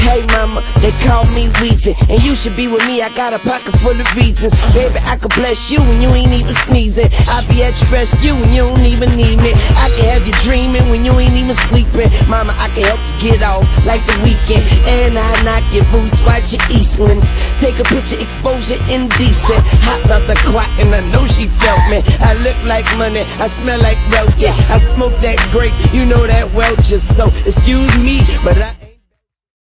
Hey mama, they call me Weezy, and you should be with me, I got a pocket full of reasons. Baby, I could bless you when you ain't even sneezing. I'll be at your rescue when you don't even need me. I can have you dreaming when you ain't even sleeping. Mama, I can help you get off like the weekend, and I knock your boots, watch your Eastlands. Take a picture, exposure indecent. Hot out the quack and I know she felt me. I look like money, I smell like wealth, yeah. I smoke that grape, you know that well, just so excuse me, but I